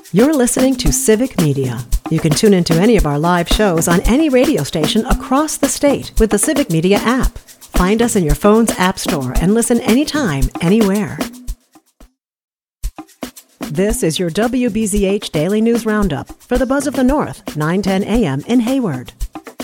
You're listening to Civic Media. You can tune into any of our live shows on any radio station across the state with the Civic Media app. Find us in your phone's app store and listen anytime, anywhere. This is your WBZH Daily News Roundup for the Buzz of the North, 9:10 a.m. in Hayward.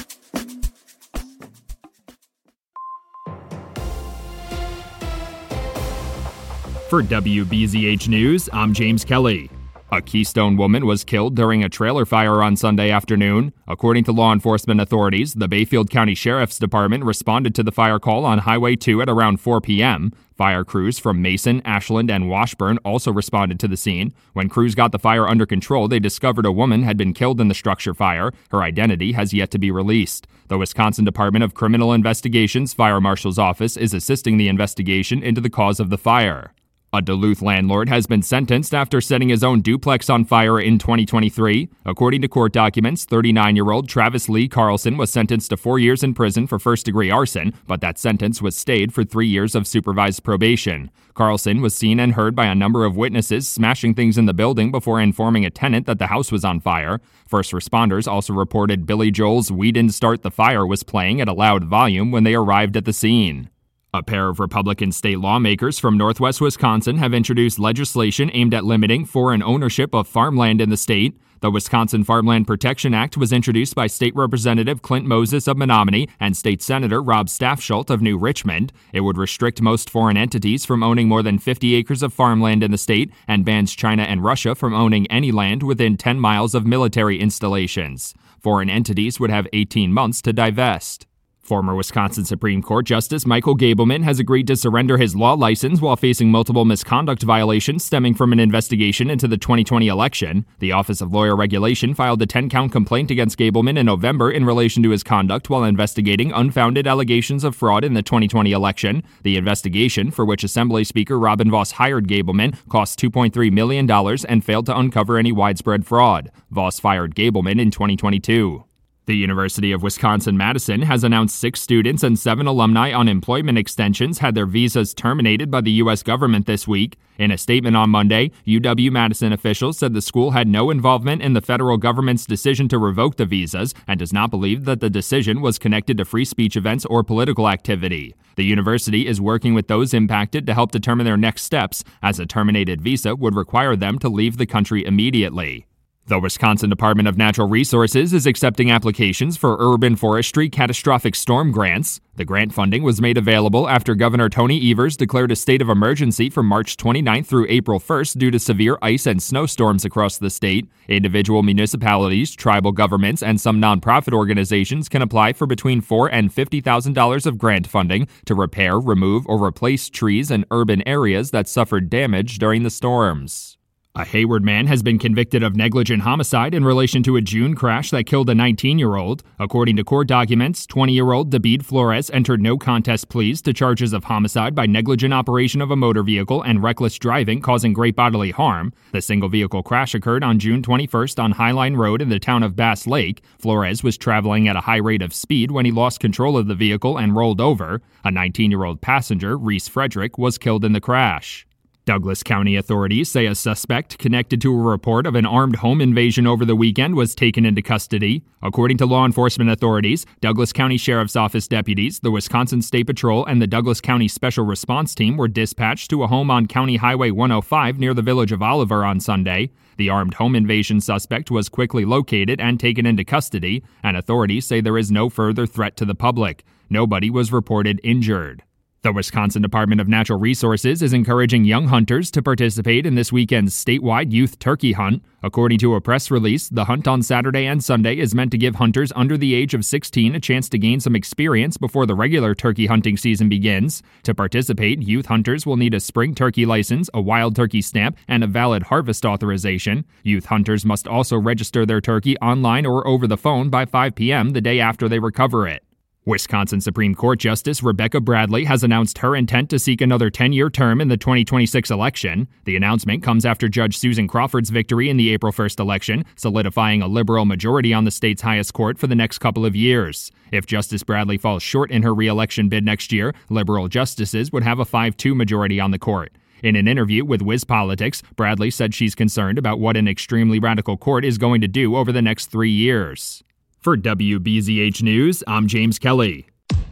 For WBZH News, I'm James Kelly. A Keystone woman was killed during a trailer fire on Sunday afternoon. According to law enforcement authorities, the Bayfield County Sheriff's Department responded to the fire call on Highway 2 at around 4 p.m. Fire crews from Mason, Ashland, and Washburn also responded to the scene. When crews got the fire under control, they discovered a woman had been killed in the structure fire. Her identity has yet to be released. The Wisconsin Department of Criminal Investigations Fire Marshal's Office is assisting the investigation into the cause of the fire. A Duluth landlord has been sentenced after setting his own duplex on fire in 2023. According to court documents, 39-year-old Travis Lee Carlson was sentenced to 4 years in prison for first-degree arson, but that sentence was stayed for 3 years of supervised probation. Carlson was seen and heard by a number of witnesses smashing things in the building before informing a tenant that the house was on fire. First responders also reported Billy Joel's "We Didn't Start the Fire" was playing at a loud volume when they arrived at the scene. A pair of Republican state lawmakers from northwest Wisconsin have introduced legislation aimed at limiting foreign ownership of farmland in the state. The Wisconsin Farmland Protection Act was introduced by State Representative Clint Moses of Menominee and State Senator Rob Staffschult of New Richmond. It would restrict most foreign entities from owning more than 50 acres of farmland in the state and bans China and Russia from owning any land within 10 miles of military installations. Foreign entities would have 18 months to divest. Former Wisconsin Supreme Court Justice Michael Gableman has agreed to surrender his law license while facing multiple misconduct violations stemming from an investigation into the 2020 election. The Office of Lawyer Regulation filed a 10-count complaint against Gableman in November in relation to his conduct while investigating unfounded allegations of fraud in the 2020 election. The investigation, for which Assembly Speaker Robin Vos hired Gableman, cost $2.3 million and failed to uncover any widespread fraud. Vos fired Gableman in 2022. The University of Wisconsin-Madison has announced 6 students and 7 alumni on employment extensions had their visas terminated by the U.S. government this week. In a statement on Monday, UW-Madison officials said the school had no involvement in the federal government's decision to revoke the visas and does not believe that the decision was connected to free speech events or political activity. The university is working with those impacted to help determine their next steps, as a terminated visa would require them to leave the country immediately. The Wisconsin Department of Natural Resources is accepting applications for urban forestry catastrophic storm grants. The grant funding was made available after Governor Tony Evers declared a state of emergency from March 29th through April 1st due to severe ice and snowstorms across the state. Individual municipalities, tribal governments, and some nonprofit organizations can apply for between $4,000 and $50,000 of grant funding to repair, remove, or replace trees in urban areas that suffered damage during the storms. A Hayward man has been convicted of negligent homicide in relation to a June crash that killed a 19-year-old. According to court documents, 20-year-old David Flores entered no contest pleas to charges of homicide by negligent operation of a motor vehicle and reckless driving causing great bodily harm. The single-vehicle crash occurred on June 21st on Highline Road in the town of Bass Lake. Flores was traveling at a high rate of speed when he lost control of the vehicle and rolled over. A 19-year-old passenger, Reese Frederick, was killed in the crash. Douglas County authorities say a suspect connected to a report of an armed home invasion over the weekend was taken into custody. According to law enforcement authorities, Douglas County Sheriff's Office deputies, the Wisconsin State Patrol, and the Douglas County Special Response Team were dispatched to a home on County Highway 105 near the village of Oliver on Sunday. The armed home invasion suspect was quickly located and taken into custody, and authorities say there is no further threat to the public. Nobody was reported injured. The Wisconsin Department of Natural Resources is encouraging young hunters to participate in this weekend's statewide youth turkey hunt. According to a press release, the hunt on Saturday and Sunday is meant to give hunters under the age of 16 a chance to gain some experience before the regular turkey hunting season begins. To participate, youth hunters will need a spring turkey license, a wild turkey stamp, and a valid harvest authorization. Youth hunters must also register their turkey online or over the phone by 5 p.m. the day after they recover it. Wisconsin Supreme Court Justice Rebecca Bradley has announced her intent to seek another 10-year term in the 2026 election. The announcement comes after Judge Susan Crawford's victory in the April 1st election, solidifying a liberal majority on the state's highest court for the next couple of years. If Justice Bradley falls short in her re-election bid next year, liberal justices would have a 5-2 majority on the court. In an interview with Wiz Politics, Bradley said she's concerned about what an extremely radical court is going to do over the next 3 years. For WBZH News, I'm James Kelly.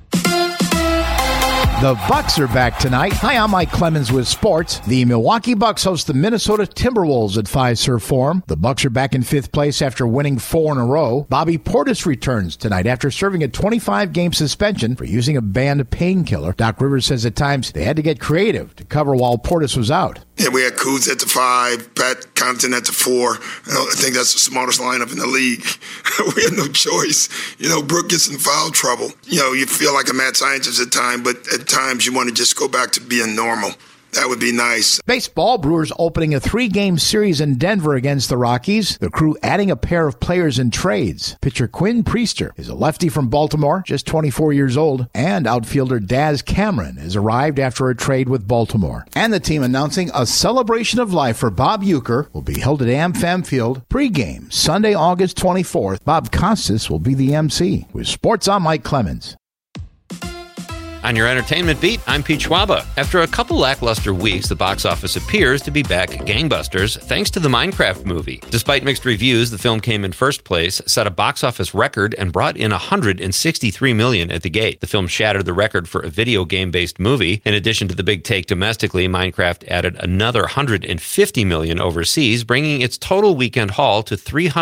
The Bucks are back tonight. Hi, I'm Mike Clemens with sports. The Milwaukee Bucks host the Minnesota Timberwolves at Fiserv Forum. The Bucks are back in 5th place after winning 4 in a row. Bobby Portis returns tonight after serving a 25-game suspension for using a banned painkiller. Doc Rivers says at times they had to get creative to cover while Portis was out. Yeah, we had Kuz at the 5, Pat Connaughton at the 4. I think that's the smartest lineup in the league. We had no choice. Brooke gets in foul trouble. You feel like a mad scientist at times, but at times you want to just go back to being normal. That would be nice. Baseball, Brewers opening a 3-game series in Denver against the Rockies. The Crew adding a pair of players in trades. Pitcher Quinn Priester is a lefty from Baltimore, just 24 years old. And outfielder Daz Cameron has arrived after a trade with Baltimore. And the team announcing a celebration of life for Bob Uecker will be held at AmFam Field pregame Sunday, August 24th. Bob Costas will be the MC. With sports, I'm Mike Clemens. On your entertainment beat, I'm Pete Schwaba. After a couple lackluster weeks, the box office appears to be back gangbusters thanks to the Minecraft movie. Despite mixed reviews, the film came in first place, set a box office record, and brought in $163 million at the gate. The film shattered the record for a video game-based movie. In addition to the big take domestically, Minecraft added another $150 million overseas, bringing its total weekend haul to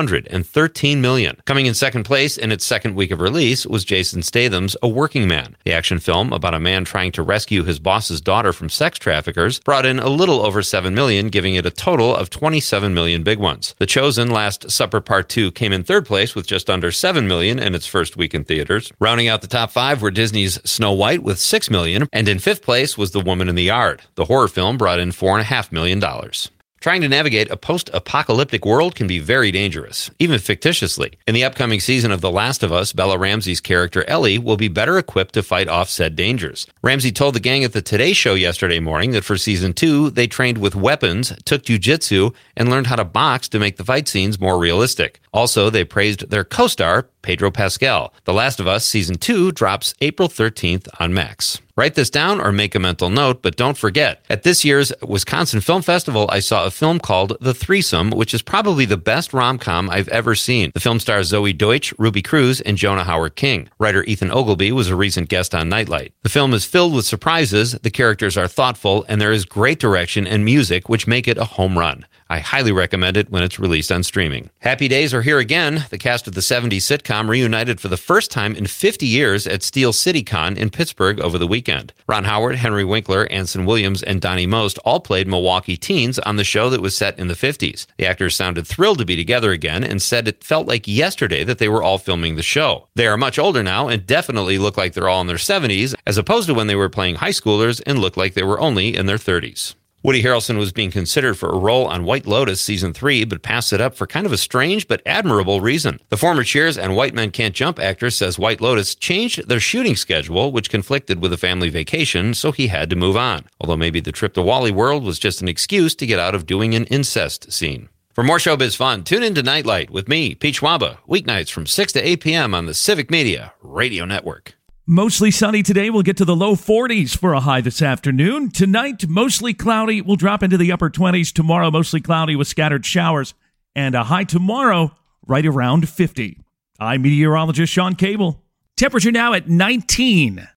$313 million. Coming in second place in its second week of release was Jason Statham's A Working Man. The action film about a man trying to rescue his boss's daughter from sex traffickers brought in a little over $7 million, giving it a total of $27 million big ones. The Chosen Last Supper Part 2 came in third place with just under $7 million in its first week in theaters. Rounding out the top 5 were Disney's Snow White with $6 million, and in fifth place was The Woman in the Yard. The horror film brought in $4.5 million. Trying to navigate a post-apocalyptic world can be very dangerous, even fictitiously. In the upcoming season of The Last of Us, Bella Ramsey's character Ellie will be better equipped to fight off said dangers. Ramsey told the gang at the Today Show yesterday morning that for Season 2, they trained with weapons, took jiu-jitsu, and learned how to box to make the fight scenes more realistic. Also, they praised their co-star, Pedro Pascal. The Last of Us Season 2 drops April 13th on Max. Write this down or make a mental note, but don't forget, at this year's Wisconsin Film Festival, I saw a film called The Threesome, which is probably the best rom-com I've ever seen. The film stars Zoe Deutsch, Ruby Cruz, and Jonah Howard King. Writer Ethan Ogilvy was a recent guest on Nightlight. The film is filled with surprises, the characters are thoughtful, and there is great direction and music, which make it a home run. I highly recommend it when it's released on streaming. Happy days are here again. The cast of the 70s sitcom reunited for the first time in 50 years at Steel City Con in Pittsburgh over the weekend. Ron Howard, Henry Winkler, Anson Williams, and Donnie Most all played Milwaukee teens on the show that was set in the 50s. The actors sounded thrilled to be together again and said it felt like yesterday that they were all filming the show. They are much older now and definitely look like they're all in their 70s, as opposed to when they were playing high schoolers and looked like they were only in their 30s. Woody Harrelson was being considered for a role on White Lotus Season 3, but passed it up for kind of a strange but admirable reason. The former Cheers and White Men Can't Jump actor says White Lotus changed their shooting schedule, which conflicted with a family vacation, so he had to move on. Although maybe the trip to Wally World was just an excuse to get out of doing an incest scene. For more showbiz fun, tune in to Nightlight with me, Pete Schwaba, weeknights from 6 to 8 p.m. on the Civic Media Radio Network. Mostly sunny today. We'll get to the low 40s for a high this afternoon. Tonight, mostly cloudy. We'll drop into the upper 20s. Tomorrow, mostly cloudy with scattered showers. And a high tomorrow, right around 50. I'm meteorologist Sean Cable. Temperature now at 19.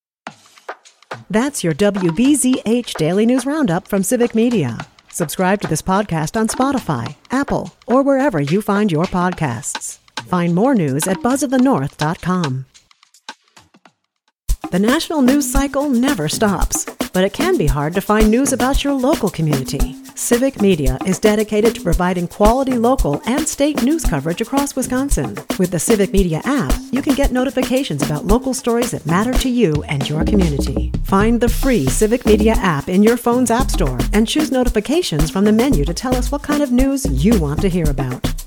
That's your WBZH Daily News Roundup from Civic Media. Subscribe to this podcast on Spotify, Apple, or wherever you find your podcasts. Find more news at buzzofthenorth.com. The national news cycle never stops, but it can be hard to find news about your local community. Civic Media is dedicated to providing quality local and state news coverage across Wisconsin. With the Civic Media app, you can get notifications about local stories that matter to you and your community. Find the free Civic Media app in your phone's app store and choose notifications from the menu to tell us what kind of news you want to hear about.